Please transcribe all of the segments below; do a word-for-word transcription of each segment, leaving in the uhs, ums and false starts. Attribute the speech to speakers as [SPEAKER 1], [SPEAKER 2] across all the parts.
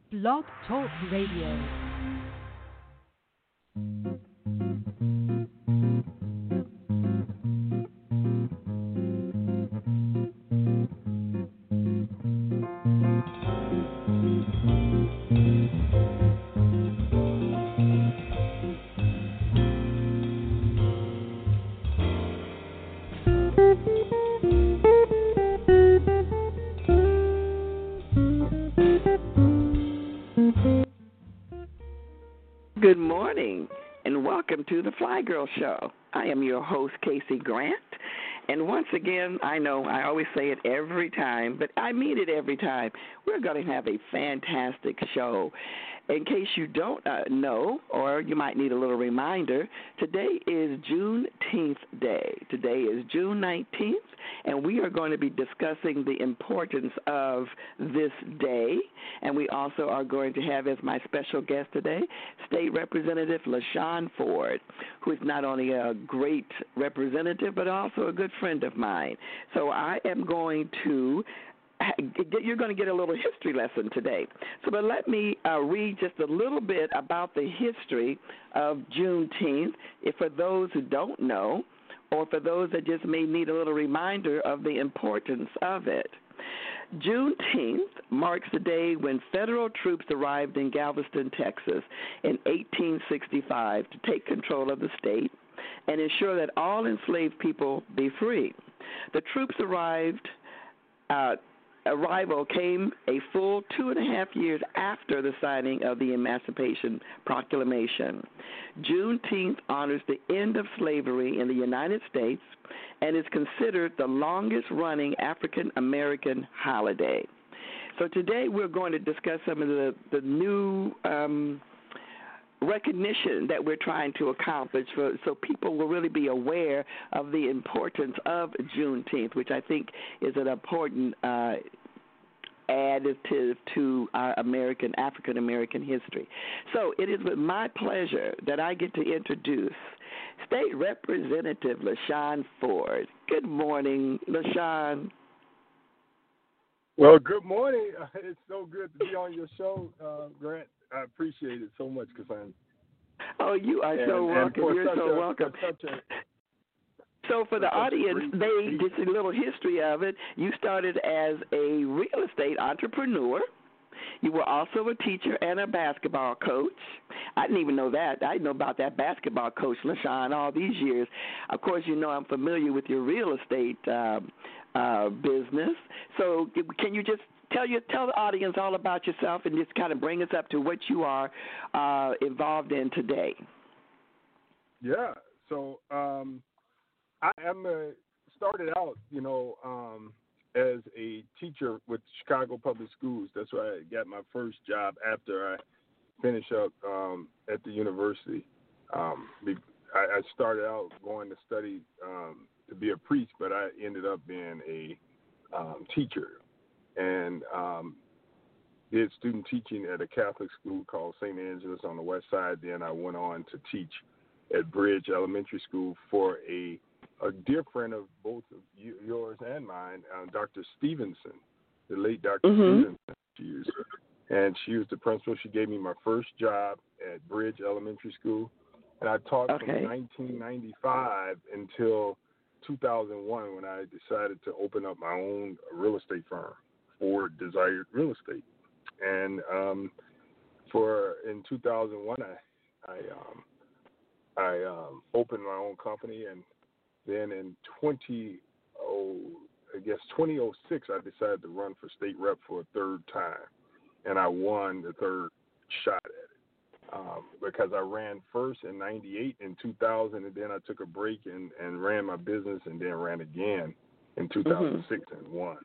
[SPEAKER 1] Blog Talk Radio.
[SPEAKER 2] Good morning, and welcome to the Fly Girl Show. I am your host, Casey Grant, and once again, I know I always say it every time, but I mean it every time. We're going to have a fantastic show. In case you don't uh, know, or you might need a little reminder, today is Juneteenth Day. Today is June nineteenth, and we are going to be discussing the importance of this day. And we also are going to have as my special guest today, State Representative LaShawn Ford, who is not only a great representative, but also a good friend of mine. So I am going to You're going to get a little history lesson today. So but let me uh, read just a little bit about the history of Juneteenth, if for those who don't know, or for those that just may need a little reminder of the importance of it. Juneteenth marks the day when federal troops arrived in Galveston, Texas in eighteen sixty-five to take control of the state and ensure that all enslaved people be free. The troops arrived uh, arrival came a full two and a half years after the signing of the Emancipation Proclamation. Juneteenth honors the end of slavery in the United States and is considered the longest-running African-American holiday. So today we're going to discuss some of the, the new um, recognition that we're trying to accomplish for, so people will really be aware of the importance of Juneteenth, which I think is an important uh, additive to our American, African-American history. So it is with my pleasure that I get to introduce State Representative LaShawn Ford. Good morning, LaShawn.
[SPEAKER 3] Well, good morning. Uh, it's so good to be on your show, uh, Grant. I appreciate it so much, Cassandra.
[SPEAKER 2] Oh, you are
[SPEAKER 3] and,
[SPEAKER 2] so welcome. You're so
[SPEAKER 3] a,
[SPEAKER 2] welcome.
[SPEAKER 3] such a,
[SPEAKER 2] So for the audience,
[SPEAKER 3] great,
[SPEAKER 2] they just a little history of it. You started as a real estate entrepreneur. You were also a teacher and a basketball coach. I didn't even know that. I didn't know about that basketball coach, LaShawn, all these years. Of course, you know I'm familiar with your real estate uh, uh, business. So can you just tell you tell the audience all about yourself and just kind of bring us up to what you are uh, involved in today?
[SPEAKER 3] Yeah. So um, I am a, started out, you know, um, as a teacher with Chicago Public Schools. That's where I got my first job after I finished up um, at the university. Um, I, I started out going to study um, to be a priest, but I ended up being a um, teacher and um, did student teaching at a Catholic school called Saint Angeles on the west side. Then I went on to teach at Bridge Elementary School for a a dear friend of both of you, yours and mine, uh, Doctor Stevenson, the late Doctor
[SPEAKER 2] Mm-hmm.
[SPEAKER 3] Stevenson. She was, and she was the principal. She gave me my first job at Bridge Elementary School, and I taught
[SPEAKER 2] Okay.
[SPEAKER 3] from nineteen ninety-five until two thousand one when I decided to open up my own real estate firm, Ford Desired Real Estate. And um, for in two thousand one, I I, um, I um, opened my own company, and then in twenty oh, I guess twenty oh six, I decided to run for state rep for a third time, and I won the third shot at it um, because I ran first in ninety-eight and two thousand, and then I took a break and, and ran my business, and then ran again in two thousand six mm-hmm. and won.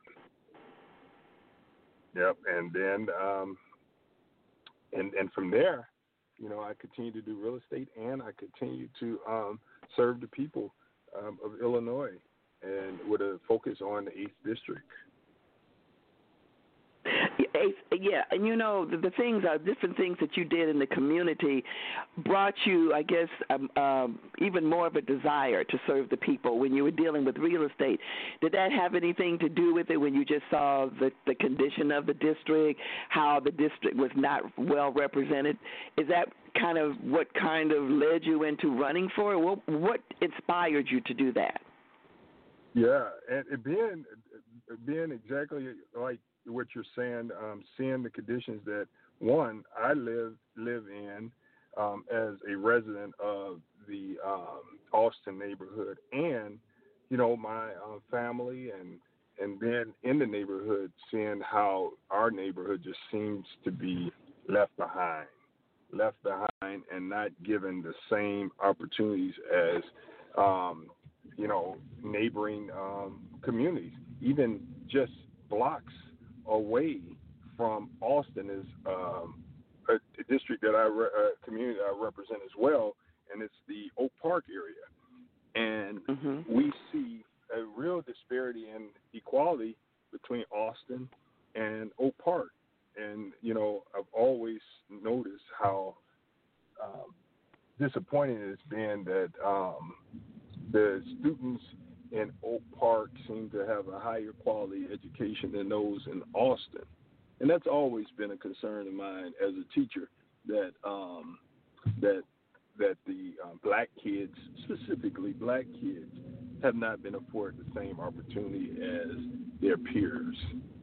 [SPEAKER 3] Yep, and then um, and and from there, you know, I continued to do real estate, and I continued to um, serve the people Um, of Illinois, and with a focus on the eighth District.
[SPEAKER 2] Yeah, and you know the, the things are different things that you did in the community brought you, I guess, um, um, even more of a desire to serve the people when you were dealing with real estate. Did that have anything to do with it when you just saw the the condition of the district, how the district was not well represented? Is that kind of what kind of led you into running for it? What what inspired you to do that?
[SPEAKER 3] Yeah, and it being being exactly like what you're saying, um, seeing the conditions that one I live live in um, as a resident of the um, Austin neighborhood, and you know my uh, family, and and then in the neighborhood, seeing how our neighborhood just seems to be left behind, left behind, and not given the same opportunities as um, you know neighboring um, communities, even just blocks away from Austin is um, a, a district that I re- a community I represent as well, and it's the Oak Park area. And
[SPEAKER 2] mm-hmm.
[SPEAKER 3] we see a real disparity in equality between Austin and Oak Park. And you know, I've always noticed how um, disappointing it's been that um, the students in Oak Park seem to have a higher quality education than those in Austin. And that's always been a concern of mine as a teacher, that um, that that the uh, black kids, specifically black kids, have not been afforded the same opportunity as their peers.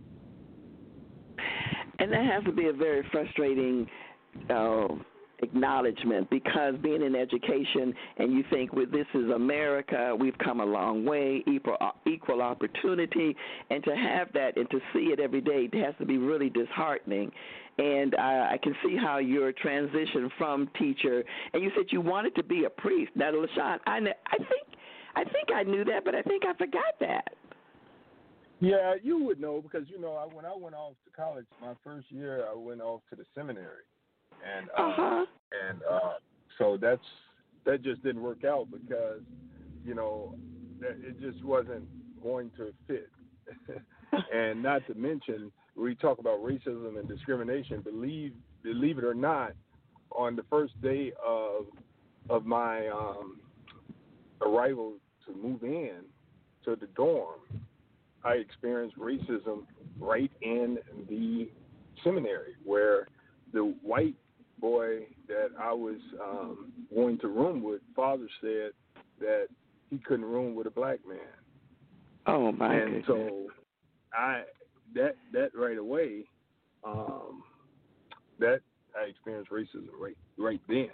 [SPEAKER 2] And that has to be a very frustrating uh, acknowledgement, because being in education and you think, well, this is America, we've come a long way, equal, equal opportunity, and to have that and to see it every day, it has to be really disheartening. And uh, I can see how your transition from teacher, and you said you wanted to be a priest. Now, LaShawn, I, I think I think I knew that, but I think I forgot that.
[SPEAKER 3] Yeah, you would know, because, you know, I, when I went off to college, my first year, I went off to the seminary. And uh,
[SPEAKER 2] uh-huh.
[SPEAKER 3] and uh, so that's that just didn't work out, because, you know, it just wasn't going to fit. And not to mention, we talk about racism and discrimination. Believe believe it or not, on the first day of of my um, arrival to move in to the dorm, I experienced racism right in the seminary, where the white boy that I was um, going to room with, father said that he couldn't room with a black man.
[SPEAKER 2] Oh my
[SPEAKER 3] and
[SPEAKER 2] goodness.
[SPEAKER 3] so I that that right away, um, that I experienced racism right right then.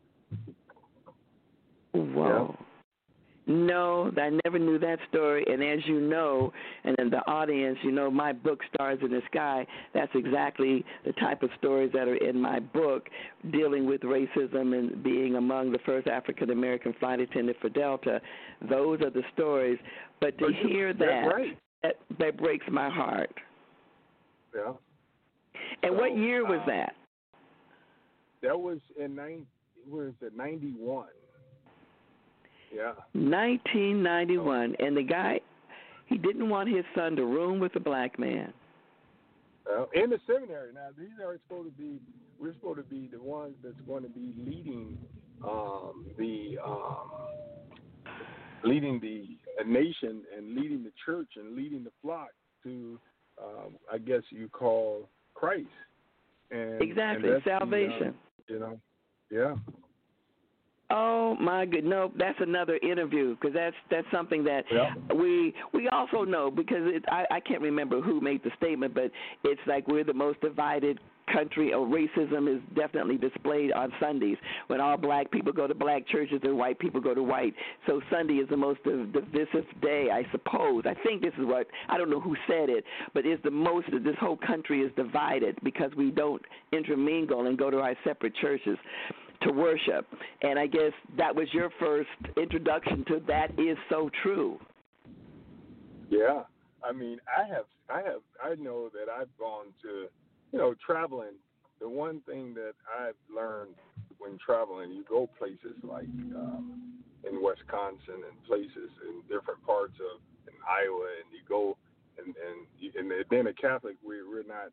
[SPEAKER 2] Whoa.
[SPEAKER 3] Yeah.
[SPEAKER 2] No, I never knew that story. And as you know, and in the audience, you know, my book, Stars in the Sky, that's exactly the type of stories that are in my book, dealing with racism and being among the first African-American flight attendant for Delta. Those are the stories. But to
[SPEAKER 3] you,
[SPEAKER 2] hear that,
[SPEAKER 3] right.
[SPEAKER 2] that, that breaks my heart.
[SPEAKER 3] Yeah.
[SPEAKER 2] And
[SPEAKER 3] so,
[SPEAKER 2] what year was
[SPEAKER 3] um,
[SPEAKER 2] that?
[SPEAKER 3] That was in nine, was it ninety-one? Yeah.
[SPEAKER 2] nineteen ninety-one, and the guy, he didn't want his son to room with a black man.
[SPEAKER 3] Uh, in the seminary. Now, these are supposed to be, we're supposed to be the ones that's going to be leading um, the um, leading the a nation and leading the church and leading the flock to, um, I guess you call Christ. And,
[SPEAKER 2] exactly,
[SPEAKER 3] and
[SPEAKER 2] salvation.
[SPEAKER 3] The, uh, you know, yeah.
[SPEAKER 2] Oh my good, no, that's another interview, because that's that's something that
[SPEAKER 3] yeah.
[SPEAKER 2] we we also know, because it, I I can't remember who made the statement, but it's like we're the most divided country, or racism is definitely displayed on Sundays, when all black people go to black churches and white people go to white. So Sunday is the most divisive day, I suppose. I think this is what, I don't know who said it, but it's the most, this whole country is divided because we don't intermingle and go to our separate churches to worship. And I guess that was your first introduction to that is so true.
[SPEAKER 3] Yeah. I mean, I have, I have, I know that I've gone to, you know, traveling. The one thing that I've learned when traveling, you go places like um, in Wisconsin and places in different parts of in Iowa, and you go and and, you, and then a Catholic, we, we're not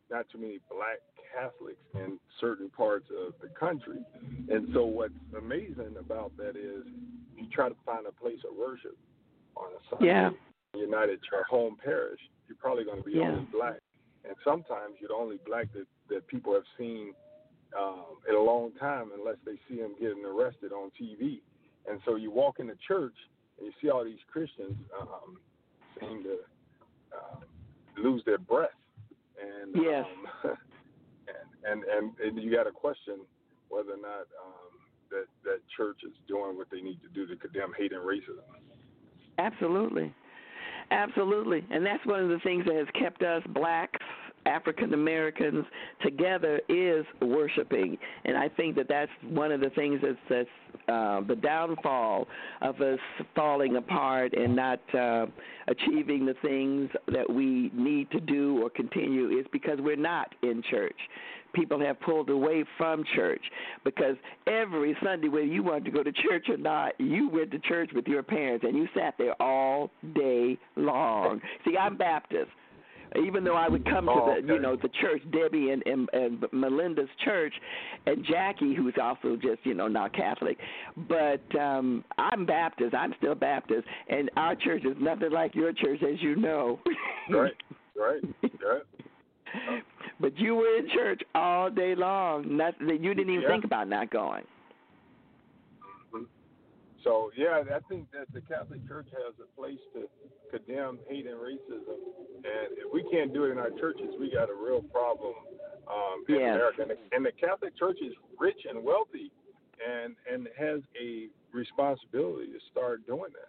[SPEAKER 3] not too many black Catholics in certain parts of the country. And so what's amazing about that is you try to find a place of worship on a Sunday.
[SPEAKER 2] Yeah.
[SPEAKER 3] You're not at your home parish. You're probably going to be
[SPEAKER 2] Yeah.
[SPEAKER 3] only black. And sometimes you're the only black that, that people have seen um, in a long time unless they see them getting arrested on T V. And so you walk into church and you see all these Christians um, seem to uh, lose their breath. And,
[SPEAKER 2] Yes.
[SPEAKER 3] um, and, and, and, and you got to question whether or not um, that, that church is doing what they need to do to condemn hate and racism.
[SPEAKER 2] Absolutely. Absolutely. And that's one of the things that has kept us blacks, African Americans together is worshiping. And I think that that's one of the things that's, that's uh, the downfall of us falling apart and not uh, achieving the things that we need to do or continue is because we're not in church. People have pulled away from church because every Sunday, whether you wanted to go to church or not, you went to church with your parents and you sat there all day long. See, I'm Baptist. Even though I would come to
[SPEAKER 3] oh,
[SPEAKER 2] the,
[SPEAKER 3] okay.
[SPEAKER 2] you know, the church, Debbie and, and, and Melinda's church, and Jackie, who's also just, you know, not Catholic, but um, I'm Baptist. I'm still Baptist, and our church is nothing like your church, as you know.
[SPEAKER 3] Right, right, right.
[SPEAKER 2] But you were in church all day long. Not, you didn't even
[SPEAKER 3] yeah.
[SPEAKER 2] think about not going.
[SPEAKER 3] Mm-hmm. So, yeah, I think that the Catholic Church has a place to condemn hate and racism. And if we can't do it in our churches, we got a real problem um, in
[SPEAKER 2] yes.
[SPEAKER 3] America. And the, and the Catholic Church is rich and wealthy and, and has a responsibility to start doing that.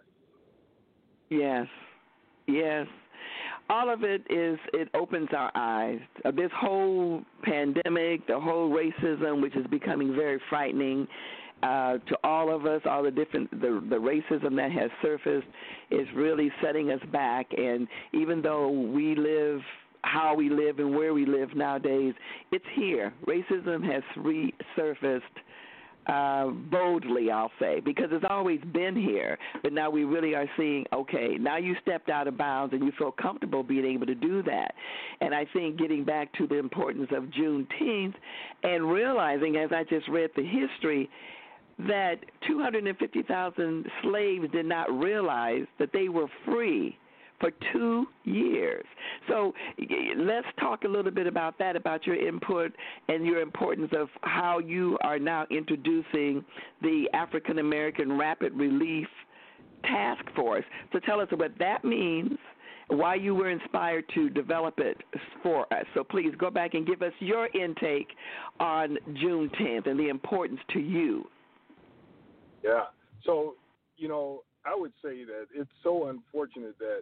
[SPEAKER 2] Yes, yes. All of it is, it opens our eyes. Uh, this whole pandemic, the whole racism, which is becoming very frightening uh, to all of us, all the different, the, the racism that has surfaced is really setting us back. And even though we live how we live and where we live nowadays, it's here. Racism has resurfaced Uh, boldly, I'll say, because it's always been here, but now we really are seeing, okay, now you stepped out of bounds and you feel comfortable being able to do that. And I think getting back to the importance of Juneteenth and realizing, as I just read the history, that two hundred fifty thousand slaves did not realize that they were free for two years. So let's talk a little bit about that, about your input and your importance of how you are now introducing the African American Rapid Relief Task Force. So tell us what that means, why you were inspired to develop it for us. So please go back and give us your intake on Juneteenth and the importance to you.
[SPEAKER 3] Yeah. So, you know, I would say that it's so unfortunate that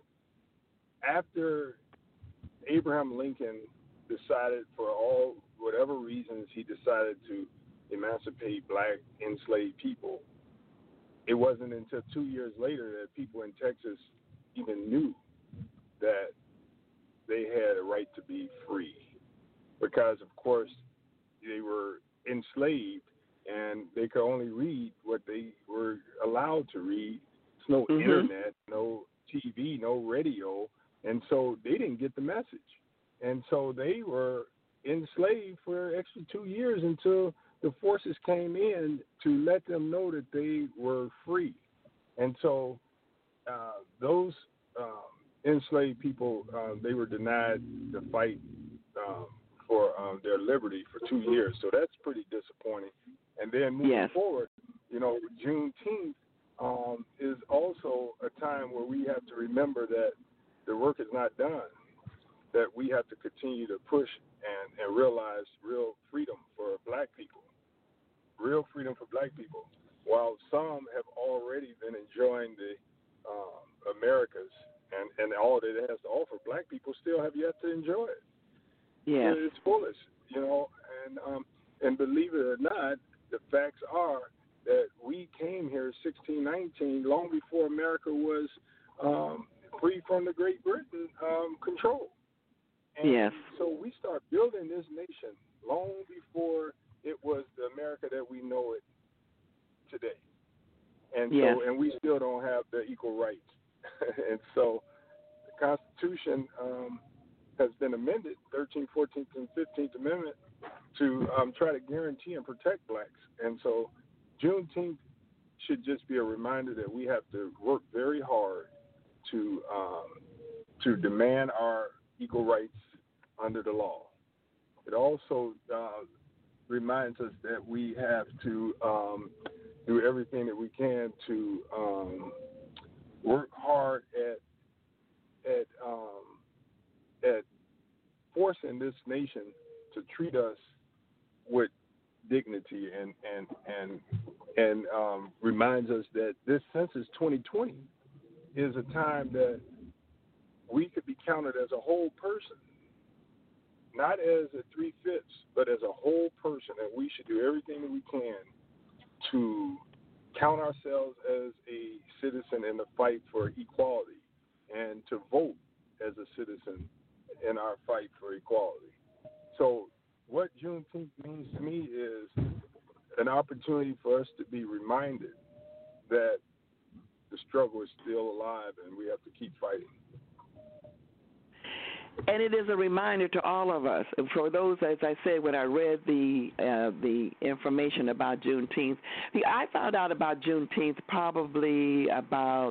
[SPEAKER 3] after Abraham Lincoln decided, for all whatever reasons, he decided to emancipate black enslaved people, it wasn't until two years later that people in Texas even knew that they had a right to be free. Because, of course, they were enslaved and they could only read what they were allowed to read. There's no
[SPEAKER 2] mm-hmm.
[SPEAKER 3] internet, no T V, no radio. And so they didn't get the message. And so they were enslaved for an extra two years until the forces came in to let them know that they were free. And so uh, those um, enslaved people, uh, they were denied the fight um, for um, their liberty for two years. So that's pretty disappointing. And then moving
[SPEAKER 2] yes.
[SPEAKER 3] forward, you know, Juneteenth um, is also a time where we have to remember that the work is not done, that we have to continue to push and, and realize real freedom for black people, real freedom for black people. While some have already been enjoying the um, Americas and, and all that it has to offer, black people still have yet to enjoy it.
[SPEAKER 2] Yes.
[SPEAKER 3] It's foolish, you know, and, um, and believe it or not, the facts are that we came here sixteen nineteen long before America was um, free from the Great Britain um, control. And
[SPEAKER 2] yes.
[SPEAKER 3] so we start building this nation long before it was the America that we know it today. And
[SPEAKER 2] yes.
[SPEAKER 3] so, and we still don't have the equal rights. And so the Constitution um, has been amended, thirteenth, fourteenth, and fifteenth Amendment, to um, try to guarantee and protect blacks. And so Juneteenth should just be a reminder that we have to work very hard to um, to demand our equal rights under the law. It also uh, reminds us that we have to um, do everything that we can to um, work hard at at um, at forcing this nation to treat us with dignity, and and and and um, reminds us that this census twenty twenty is a time that we could be counted as a whole person, not as a three-fifths, but as a whole person, and we should do everything that we can to count ourselves as a citizen in the fight for equality and to vote as a citizen in our fight for equality. So what Juneteenth means to me is an opportunity for us to be reminded that the struggle is still alive and we have to keep fighting.
[SPEAKER 2] And it is a reminder to all of us. For those, as I said, when I read the uh, the information about Juneteenth, see, I found out about Juneteenth probably about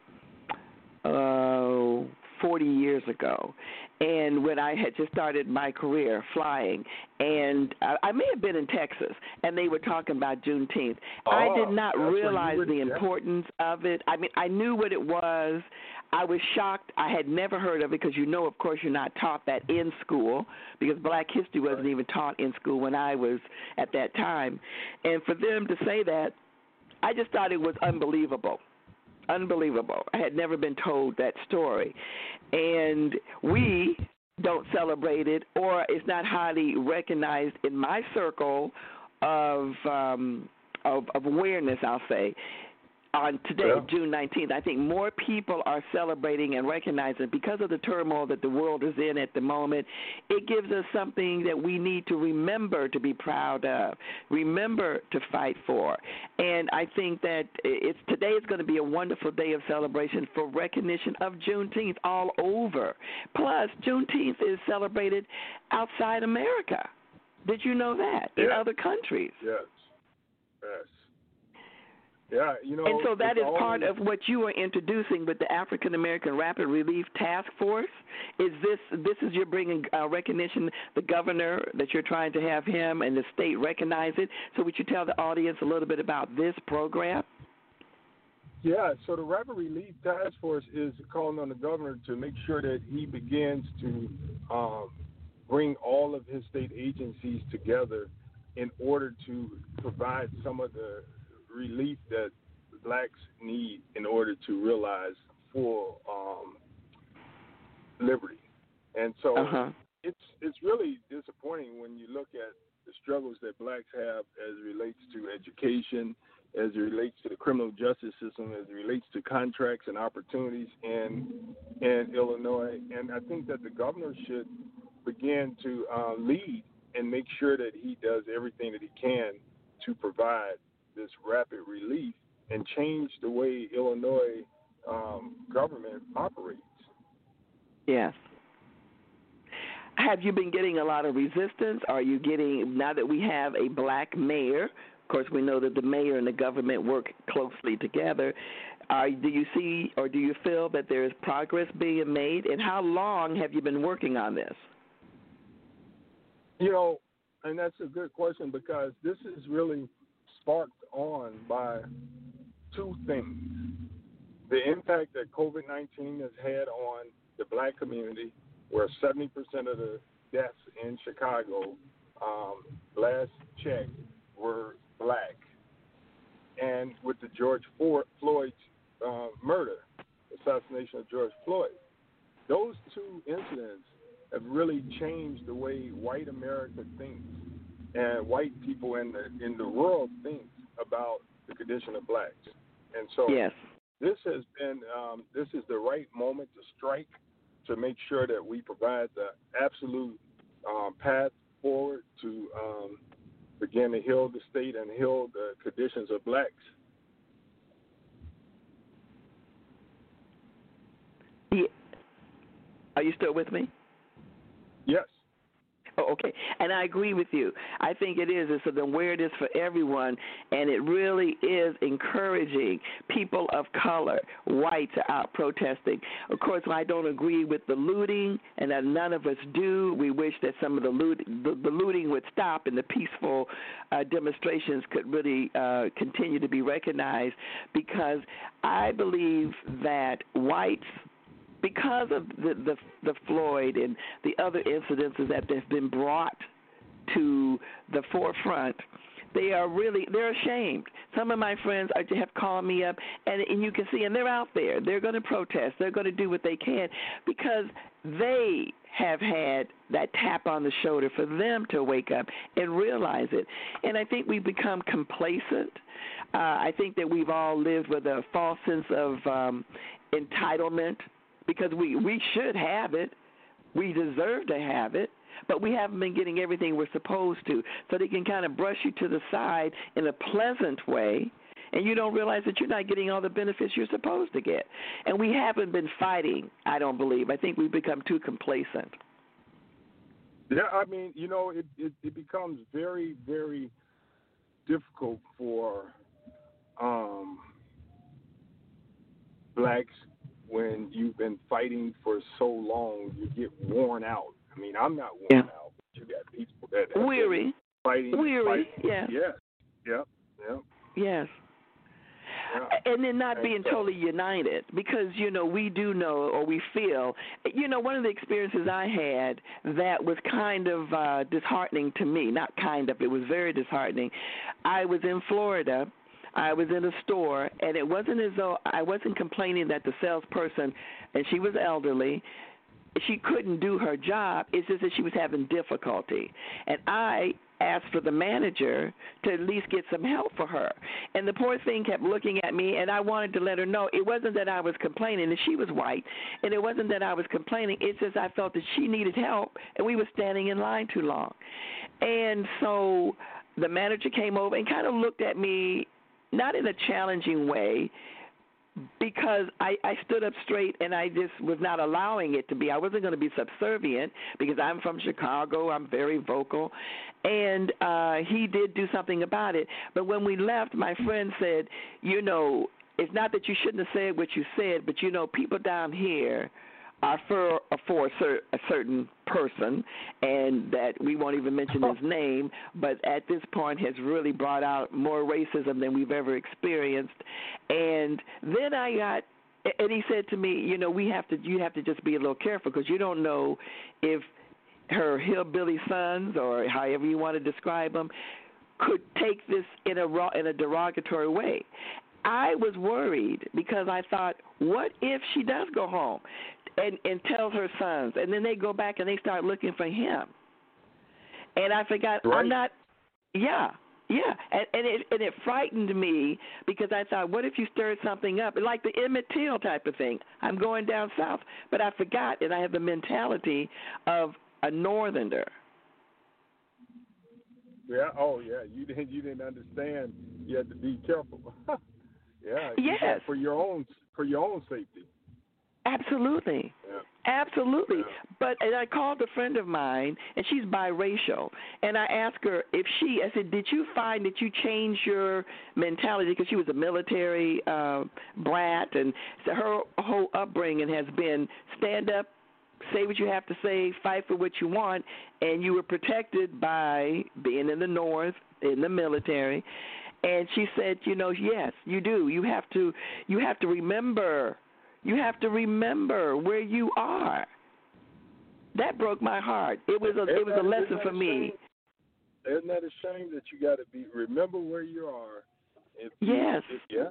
[SPEAKER 2] uh, forty years ago, and when I had just started my career flying, and I, I may have been in Texas, and they were talking about Juneteenth.
[SPEAKER 3] Oh,
[SPEAKER 2] I did not
[SPEAKER 3] that's
[SPEAKER 2] realize
[SPEAKER 3] where you
[SPEAKER 2] the
[SPEAKER 3] were-
[SPEAKER 2] importance of it. I mean, I knew what it was. I was shocked. I had never heard of it because, you know, of course, you're not taught that in school because black history wasn't even taught in school when I was at that time. And for them to say that, I just thought it was unbelievable. Unbelievable. I had never been told that story. And we don't celebrate it, or it's not highly recognized in my circle of um, of, of awareness, I'll say. On today,
[SPEAKER 3] Yeah.
[SPEAKER 2] June nineteenth, I think more people are celebrating and recognizing because of the turmoil that the world is in at the moment. It gives us something that we need to remember to be proud of, remember to fight for. And I think that it's today is going to be a wonderful day of celebration for recognition of Juneteenth all over. Plus, Juneteenth is celebrated outside America. Did you know that? In
[SPEAKER 3] Yeah.
[SPEAKER 2] other countries.
[SPEAKER 3] Yes, yes. Yeah, you know.
[SPEAKER 2] And so that
[SPEAKER 3] it's
[SPEAKER 2] is part
[SPEAKER 3] always-
[SPEAKER 2] of what you are introducing with the African American Rapid Relief Task Force. Is this this is you're bringing uh, recognition, the governor that you're trying to have him and the state recognize it. So would you tell the audience a little bit about this program?
[SPEAKER 3] Yeah, so the Rapid Relief Task Force is calling on the governor to make sure that he begins to um, bring all of his state agencies together in order to provide some of the relief that blacks need in order to realize full um, liberty. And so
[SPEAKER 2] Uh-huh.
[SPEAKER 3] it's it's really disappointing when you look at the struggles that blacks have as it relates to education, as it relates to the criminal justice system, as it relates to contracts and opportunities in in Illinois. And I think that the governor should begin to uh, lead and make sure that he does everything that he can to provide this rapid relief and change the way Illinois um, government operates.
[SPEAKER 2] Yes. Have you been getting a lot of resistance? Are you getting, now that we have a black mayor, of course we know that the mayor and the government work closely together, uh, do you see or do you feel that there is progress being made? And how long have you been working on this?
[SPEAKER 3] You know, and that's a good question because this is really sparked on by two things. The impact that COVID nineteen has had on the black community, where seventy percent of the deaths in Chicago, um, last check, were black. And with the George Floyd uh, murder, assassination of George Floyd, those two incidents have really changed the way white America thinks and white people in the in the world think about the condition of blacks. And so
[SPEAKER 2] yes.
[SPEAKER 3] this has been um, this is the right moment to strike to make sure that we provide the absolute um, path forward to um, begin to heal the state and heal the conditions of blacks.
[SPEAKER 2] Yeah. Are you still with me?
[SPEAKER 3] Yes.
[SPEAKER 2] Oh, okay, and I agree with you. I think it is. It's an awareness for everyone, and it really is encouraging people of color, whites, are out protesting. Of course, I don't agree with the looting, and that none of us do. We wish that some of the, loot, the, the looting would stop and the peaceful uh, demonstrations could really uh, continue to be recognized, because I believe that whites, because of the, the the Floyd and the other incidences that have been brought to the forefront, they are really, they're ashamed. Some of my friends are, have called me up, and, and you can see, and they're out there. They're going to protest. They're going to do what they can, because they have had that tap on the shoulder for them to wake up and realize it. And I think we've become complacent. Uh, I think that we've all lived with a false sense of um, entitlement, because we, we should have it. We deserve to have it, but we haven't been getting everything we're supposed to. So they can kind of brush you to the side in a pleasant way, and you don't realize that you're not getting all the benefits you're supposed to get. And we haven't been fighting, I don't believe. I think we've become too complacent.
[SPEAKER 3] Yeah, I mean, you know, it, it, it becomes very, very difficult for um, blacks when you've been fighting for so long. You get worn out. I mean, I'm not worn
[SPEAKER 2] yeah.
[SPEAKER 3] out, but you got people that have
[SPEAKER 2] weary,
[SPEAKER 3] been fighting,
[SPEAKER 2] weary,
[SPEAKER 3] fighting.
[SPEAKER 2] yes,
[SPEAKER 3] yes, yep, yep.
[SPEAKER 2] Yes.
[SPEAKER 3] Yeah.
[SPEAKER 2] And then not
[SPEAKER 3] and
[SPEAKER 2] being
[SPEAKER 3] so,
[SPEAKER 2] totally united, because, you know, we do know, or we feel, you know, one of the experiences I had that was kind of uh, disheartening to me, not kind of, it was very disheartening. I was in Florida. I was in a store, and it wasn't as though I wasn't complaining that the salesperson, and she was elderly, she couldn't do her job. It's just that she was having difficulty. And I asked for the manager to at least get some help for her. And the poor thing kept looking at me, and I wanted to let her know it wasn't that I was complaining, and she was white, and it wasn't that I was complaining. It's just I felt that she needed help, and we were standing in line too long. And so the manager came over and kind of looked at me, not in a challenging way, because I, I stood up straight and I just was not allowing it to be. I wasn't going to be subservient, because I'm from Chicago. I'm very vocal. And uh, he did do something about it. But when we left, my friend said, you know, it's not that you shouldn't have said what you said, but, you know, people down here are for, for a, cer- a certain person, and that we won't even mention his name, but at this point has really brought out more racism than we've ever experienced. And then I got, and he said to me, you know, we have to, you have to just be a little careful, because you don't know if her hillbilly sons, or however you want to describe them, could take this in a raw, in a derogatory way. I was worried, because I thought, what if she does go home and, and tells her sons, and then they go back and they start looking for him? And I forgot,
[SPEAKER 3] right.
[SPEAKER 2] I'm not, yeah, yeah. And, and, it, and it frightened me, because I thought, what if you stirred something up? Like the Emmett Till type of thing. I'm going down south. But I forgot, and I have the mentality of a northerner.
[SPEAKER 3] Yeah. Oh, yeah. You didn't. You didn't understand. You had to be careful. yeah.
[SPEAKER 2] Yes.
[SPEAKER 3] For your own. For your own safety.
[SPEAKER 2] Absolutely.
[SPEAKER 3] Yeah.
[SPEAKER 2] Absolutely.
[SPEAKER 3] Yeah.
[SPEAKER 2] But and I called a friend of mine, and she's biracial, and I asked her if she, I said, did you find that you changed your mentality, because she was a military uh, brat, and so her whole upbringing has been stand up, say what you have to say, fight for what you want, and you were protected by being in the North, in the military. And she said, you know, yes, you do. You have to, you have to remember, you have to remember where you are. That broke my heart. It was a, it was a lesson for me.
[SPEAKER 3] Isn't that a shame that you got to be remember where you are? If you,
[SPEAKER 2] yes.
[SPEAKER 3] If, yeah.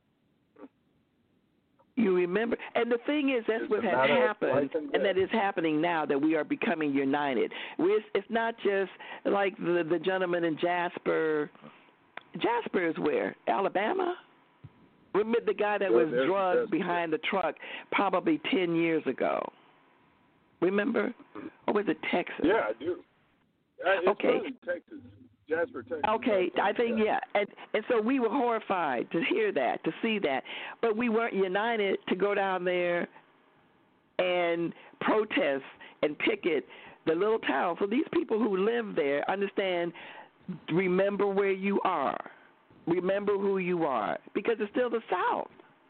[SPEAKER 2] You remember, and the thing is, that's
[SPEAKER 3] it's
[SPEAKER 2] what has happened, and, and that is happening now, that we are becoming united. We're, it's not just like the, the gentleman in Jasper. Jasper is where? Alabama? Remember the guy that
[SPEAKER 3] yeah,
[SPEAKER 2] was
[SPEAKER 3] there's,
[SPEAKER 2] drugged
[SPEAKER 3] there's,
[SPEAKER 2] behind the truck probably ten years ago? Remember? Or was it Texas?
[SPEAKER 3] Yeah, I do. Uh, it's
[SPEAKER 2] okay.
[SPEAKER 3] really Texas. Jasper, Texas.
[SPEAKER 2] Okay, I think, yeah. And and so we were horrified to hear that, to see that. But we weren't united to go down there and protest and picket the little town. So these people who live there understand, remember where you are. Remember who you are, because it's still the South.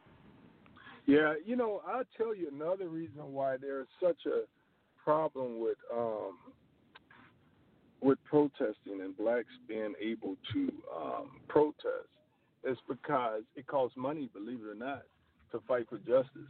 [SPEAKER 3] Yeah, you know, I'll tell you another reason why there's such a problem with um, with protesting and blacks being able to um, protest is because it costs money, believe it or not, to fight for justice.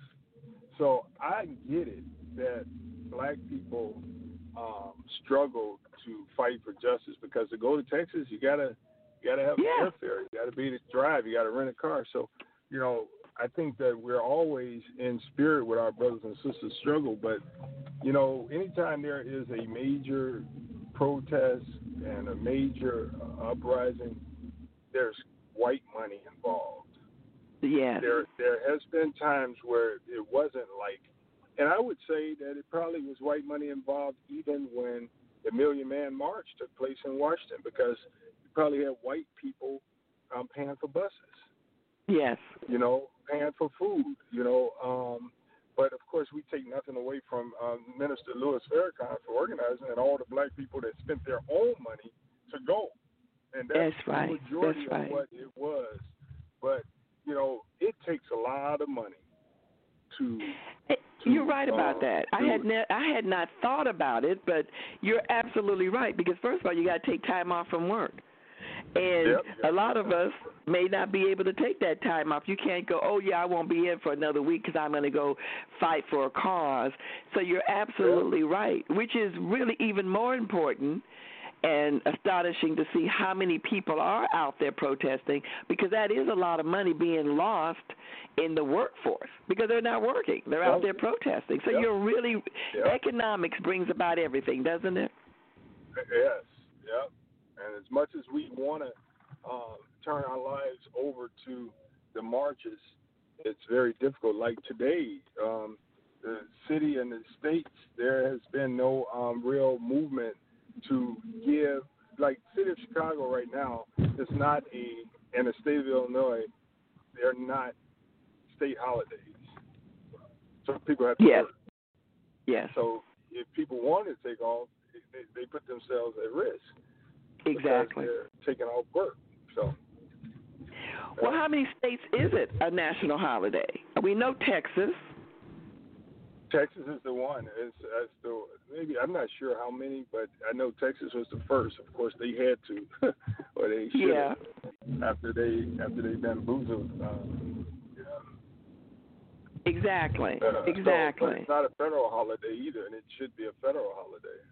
[SPEAKER 3] So I get it that black people um, struggle to fight for justice because to go to Texas, you gotta you gotta have
[SPEAKER 2] Yeah.
[SPEAKER 3] airfare, you gotta be able to drive, you gotta rent a car. So, you know, I think that we're always in spirit with our brothers and sisters struggle, but you know, anytime there is a major protest and a major uh, uprising, there's white money involved.
[SPEAKER 2] Yes.
[SPEAKER 3] There, there has been times where it wasn't like, and I would say that it probably was white money involved even when the Million Man March took place in Washington, because you probably had white people um, paying for buses.
[SPEAKER 2] Yes.
[SPEAKER 3] You know, paying for food. You know, um, but of course we take nothing away from um, Minister Louis Farrakhan for organizing and all the black people that spent their own money to go, and that's,
[SPEAKER 2] that's right.
[SPEAKER 3] the majority
[SPEAKER 2] That's right.
[SPEAKER 3] of what it was. But you know, it takes a lot of money to. to
[SPEAKER 2] you're right about
[SPEAKER 3] uh,
[SPEAKER 2] that. I had ne- I had not thought about it, but you're absolutely right. Because first of all, you got to take time off from work, and
[SPEAKER 3] Yep, yep.
[SPEAKER 2] a lot of us may not be able to take that time off. You can't go, oh yeah, I won't be in for another week because I'm going to go fight for a cause. So you're absolutely
[SPEAKER 3] Yep.
[SPEAKER 2] right, which is really even more important and astonishing to see how many people are out there protesting, because that is a lot of money being lost in the workforce because they're not working. They're out there protesting. So
[SPEAKER 3] Yep.
[SPEAKER 2] you're really,
[SPEAKER 3] Yep.
[SPEAKER 2] economics brings about everything, doesn't it?
[SPEAKER 3] Yes, yep. And as much as we want to um, turn our lives over to the marches, it's very difficult. Like today, um, the city and the states, there has been no um, real movement to give, like city of Chicago right now is not a, and the state of Illinois, they're not state holidays. So people have to
[SPEAKER 2] Yes.
[SPEAKER 3] work.
[SPEAKER 2] Yes.
[SPEAKER 3] So if people want to take off, they, they put themselves at risk.
[SPEAKER 2] Exactly.
[SPEAKER 3] Because they're taking off work. So.
[SPEAKER 2] Well, how many states is it a national holiday? We know Texas.
[SPEAKER 3] Texas is the one. It's, it's the maybe I'm not sure how many, but I know Texas was the first. Of course, they had to, or they should
[SPEAKER 2] Yeah.
[SPEAKER 3] after they after they bamboozled. Um, yeah.
[SPEAKER 2] Exactly.
[SPEAKER 3] Uh,
[SPEAKER 2] exactly.
[SPEAKER 3] So, but it's not a federal holiday either, and it should be a federal holiday.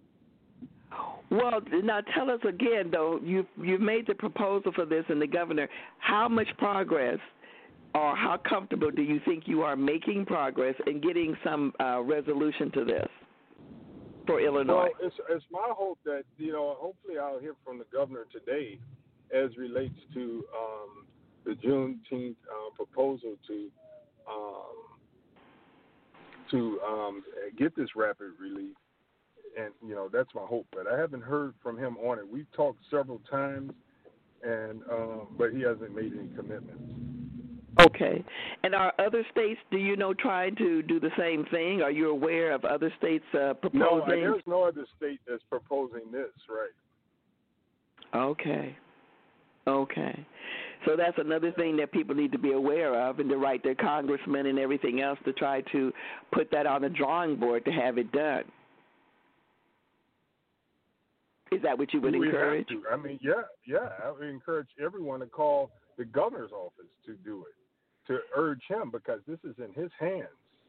[SPEAKER 2] Well, now tell us again, though. You you've made the proposal for this, and the governor. How much progress, or how comfortable do you think you are making progress in getting some uh, resolution to this for Illinois?
[SPEAKER 3] Well, it's it's my hope that, you know, hopefully I'll hear from the governor today, as relates to um, the Juneteenth uh, proposal to um, to um, get this rapid relief. And, you know, that's my hope. But I haven't heard from him on it. We've talked several times, and um, but he hasn't made any commitments.
[SPEAKER 2] Okay. And are other states, do you know, trying to do the same thing? Are you aware of other states uh, proposing?
[SPEAKER 3] No, there's no other state that's proposing this, right?
[SPEAKER 2] Okay. Okay. So that's another thing that people need to be aware of, and to write their congressmen and everything else to try to put that on the drawing board to have it done. Is that what you would
[SPEAKER 3] we
[SPEAKER 2] encourage?
[SPEAKER 3] Have to. I mean, yeah, yeah. I would encourage everyone to call the governor's office to do it, to urge him, because this is in his hands.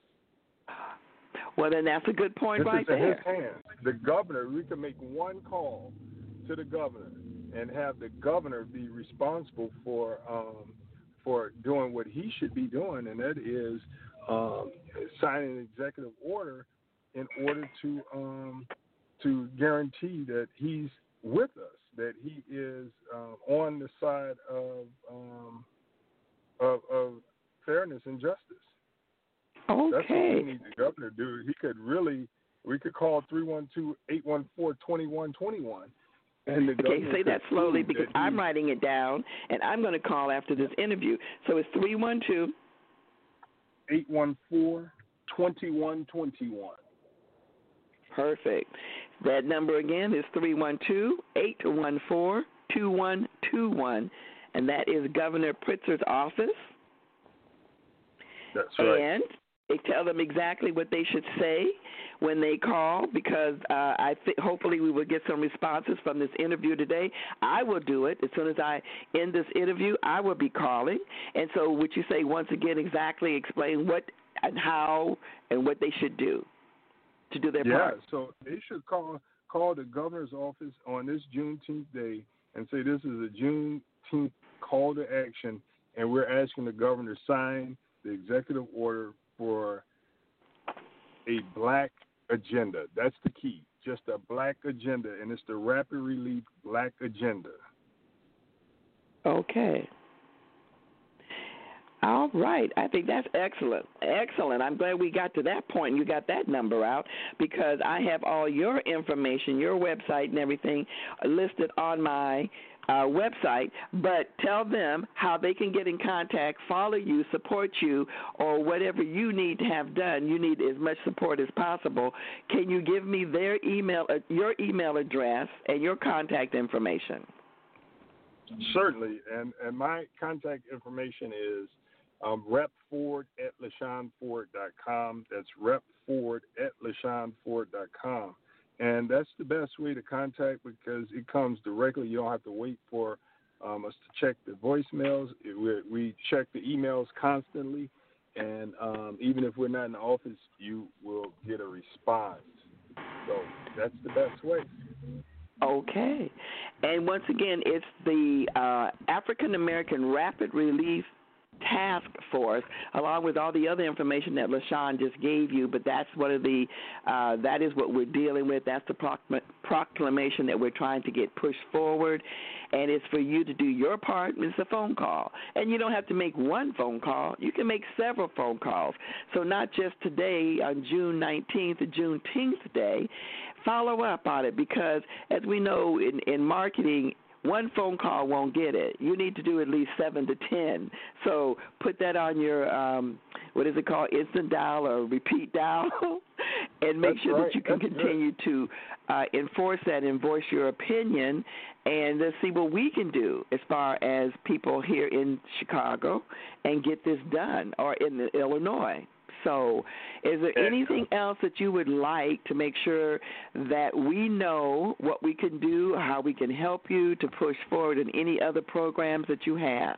[SPEAKER 2] Well, then that's a good point
[SPEAKER 3] this
[SPEAKER 2] right
[SPEAKER 3] is in
[SPEAKER 2] there.
[SPEAKER 3] his hands. The governor, we can make one call to the governor and have the governor be responsible for um, for doing what he should be doing, and that is um, signing an executive order in order to um, to guarantee that he's with us, that he is um, on the side of, um, of of fairness and justice.
[SPEAKER 2] Okay.
[SPEAKER 3] That's what we need the governor to do. He could really, we could call three one two, eight one four, two one two one. And the
[SPEAKER 2] okay, say that slowly, because
[SPEAKER 3] that
[SPEAKER 2] I'm writing it down, and I'm going to call after this interview. So it's three one two,
[SPEAKER 3] eight one four, two one two one.
[SPEAKER 2] Perfect. That number again is three one two, eight one four, two one two one, and that is Governor Pritzker's office.
[SPEAKER 3] That's right.
[SPEAKER 2] And they tell them exactly what they should say when they call, because uh, I think hopefully we will get some responses from this interview today. I will do it. As soon as I end this interview, I will be calling. And so would you say once again exactly explain what and how and what they should do to do their
[SPEAKER 3] yeah,
[SPEAKER 2] part?
[SPEAKER 3] Yeah, so they should call call the governor's office on this Juneteenth day and say this is a Juneteenth call to action, and we're asking the governor to sign the executive order for a black agenda. That's the key. Just a black agenda, and it's the rapid relief black agenda.
[SPEAKER 2] Okay. All right. I think that's excellent. Excellent. I'm glad we got to that point and you got that number out, because I have all your information, your website and everything listed on my Uh, website, but tell them how they can get in contact, follow you, support you, or whatever you need to have done. You need as much support as possible. Can you give me their email, uh, your email address, and your contact information?
[SPEAKER 3] Certainly, and, and my contact information is um, repford at lashawnford dot com. That's repford at lashawnford dot com. And that's the best way to contact, because it comes directly. You don't have to wait for um, us to check the voicemails. It, we, we check the emails constantly, and um, even if we're not in the office, you will get a response. So that's the best way.
[SPEAKER 2] Okay. And once again, it's the uh, African American Rapid Relief Task Force, along with all the other information that LaShawn just gave you. But that's one of the uh, that is what we're dealing with. That's the proclam- proclamation that we're trying to get pushed forward, and it's for you to do your part. It's a phone call, and you don't have to make one phone call. You can make several phone calls. So not just today on June nineteenth, the Juneteenth day. Follow up on it, because as we know in, in marketing, one phone call won't get it. You need to do at least seven to ten. So put that on your, um, what is it called, instant dial or repeat dial, and make
[SPEAKER 3] That's
[SPEAKER 2] sure
[SPEAKER 3] right.
[SPEAKER 2] that you can
[SPEAKER 3] That's
[SPEAKER 2] continue
[SPEAKER 3] good.
[SPEAKER 2] to uh, enforce that and voice your opinion, and let's see what we can do as far as people here in Chicago and get this done, or in the Illinois. So is there anything else that you would like to make sure that we know what we can do, how we can help you to push forward in any other programs that you have?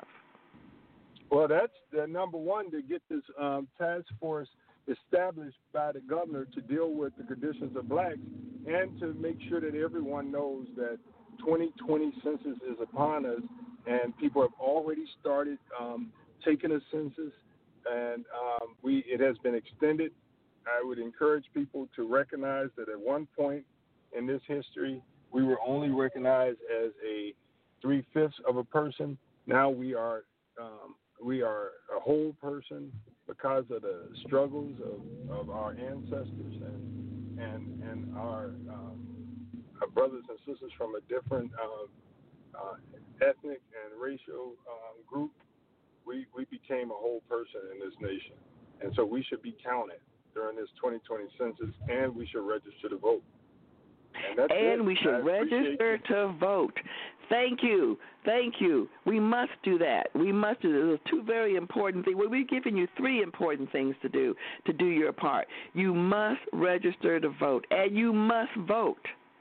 [SPEAKER 3] Well, that's the number one, to get this um, task force established by the governor to deal with the conditions of blacks, and to make sure that everyone knows that twenty twenty census is upon us, and people have already started um, taking a census. And um, we it has been extended. I would encourage people to recognize that at one point in this history, we were only recognized as a three-fifths of a person. Now we are um, we are a whole person because of the struggles of, of our ancestors and and and our, um, our brothers and sisters from a different uh, uh, ethnic and racial um, group. We, we became a whole person in this nation. And so we should be counted during this twenty twenty census, and we should register to vote. And, that's
[SPEAKER 2] and
[SPEAKER 3] it.
[SPEAKER 2] we should
[SPEAKER 3] I
[SPEAKER 2] register to vote. Thank you. Thank you. We must do that. We must do those two very important things. Well, we're giving you three important things to do to do your part. You must register to vote, and you must vote.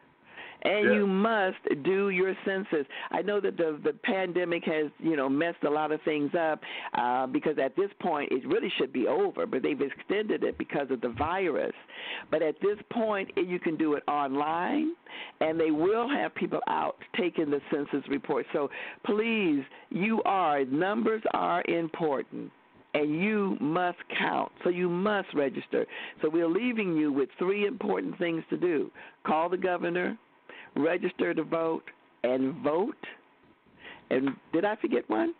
[SPEAKER 2] And
[SPEAKER 3] yeah.
[SPEAKER 2] you must do your census. I know that the the pandemic has, you know, messed a lot of things up uh, because at this point it really should be over, but they've extended it because of the virus. But at this point, you can do it online, and they will have people out taking the census report. So please, you are, numbers are important. And you must count, so you must register. So we're leaving you with three important things to do. Call the governor, register to vote, and vote. And did I forget one?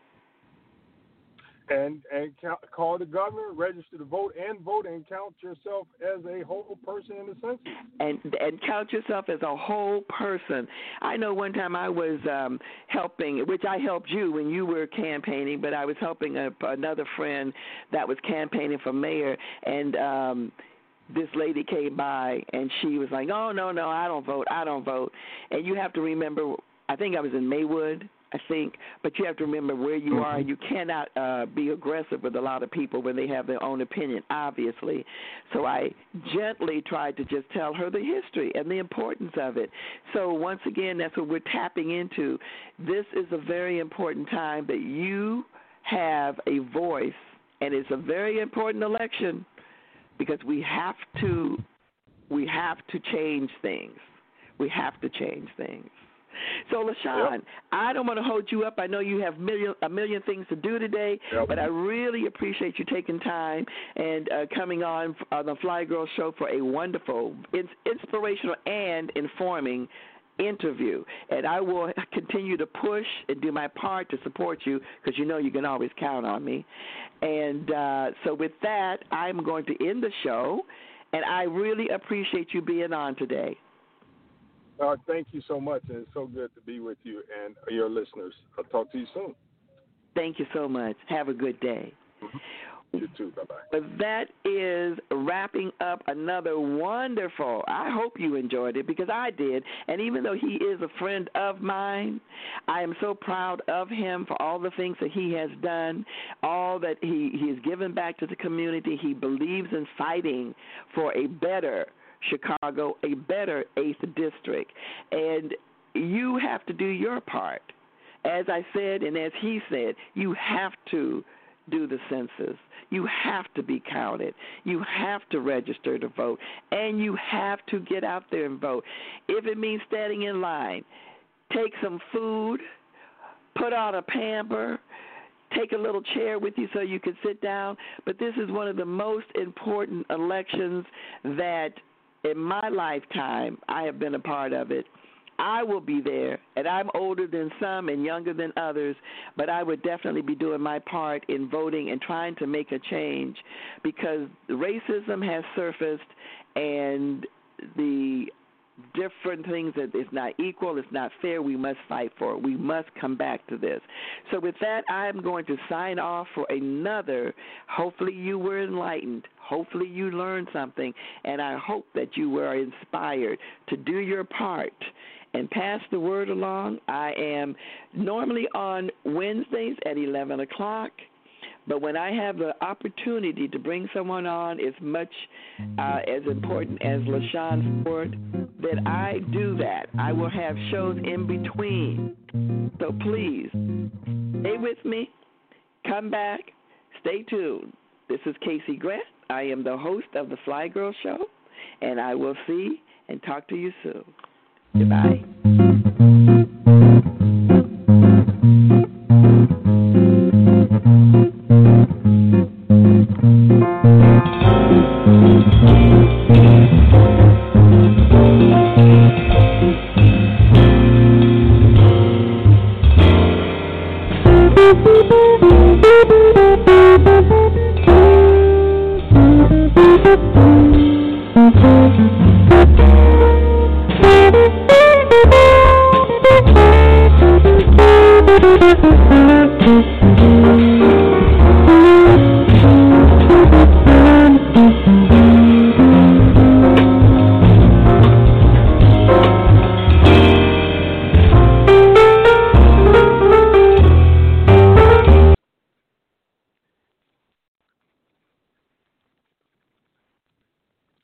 [SPEAKER 3] And and count, call the governor, register to vote, and vote, and count yourself as a whole person in the census.
[SPEAKER 2] And and count yourself as a whole person. I know one time I was um, helping, which I helped you when you were campaigning, but I was helping a, another friend that was campaigning for mayor, and um, this lady came by and she was like, oh, no, no, I don't vote, I don't vote. And you have to remember, I think I was in Maywood, I think, but you have to remember where you are. You cannot uh, be aggressive with a lot of people when they have their own opinion, obviously. So I gently tried to just tell her the history and the importance of it. So once again, that's what we're tapping into. This is a very important time that you have a voice, and it's a very important election because we have to we have to change things. We have to change things. So, LaShawn, yep. I don't want to hold you up. I know you have million, a million things to do today, yep. but I really appreciate you taking time and uh, coming on on the Fly Girl Show for a wonderful, inspirational, and informing interview. And I will continue to push and do my part to support you because you know you can always count on me. And uh, so with that, I'm going to end the show, and I really appreciate you being on today.
[SPEAKER 3] Uh, thank you so much, and it's so good to be with you and your listeners. I'll talk to you soon.
[SPEAKER 2] Thank you so much. Have a good day.
[SPEAKER 3] Mm-hmm. You too. Bye-bye.
[SPEAKER 2] But that is wrapping up another wonderful, I hope you enjoyed it because I did. And even though he is a friend of mine, I am so proud of him for all the things that he has done, all that he, he has given back to the community. He believes in fighting for a better Chicago, a better eighth District. And you have to do your part. As I said and as he said, you have to do the census. You have to be counted. You have to register to vote. And you have to get out there and vote. If it means standing in line, take some food, put on a pamper, take a little chair with you so you can sit down. But this is one of the most important elections that in my lifetime I have been a part of it. I will be there, and I'm older than some and younger than others, but I would definitely be doing my part in voting and trying to make a change because racism has surfaced and the different things that it's not equal, it's not fair, we must fight for it. We must come back to this. So with that, I'm going to sign off for another. Hopefully you were enlightened. Hopefully you learned something, and I hope that you were inspired to do your part and pass the word along. I am normally on Wednesdays at eleven o'clock, but when I have the opportunity to bring someone on as much uh, as important as LaShawn Ford, that I do that. I will have shows in between. So please, stay with me, come back, stay tuned. This is Casey Grant. I am the host of the Fly Girl Show, and I will see and talk to you soon. Goodbye.
[SPEAKER 4] Thank you.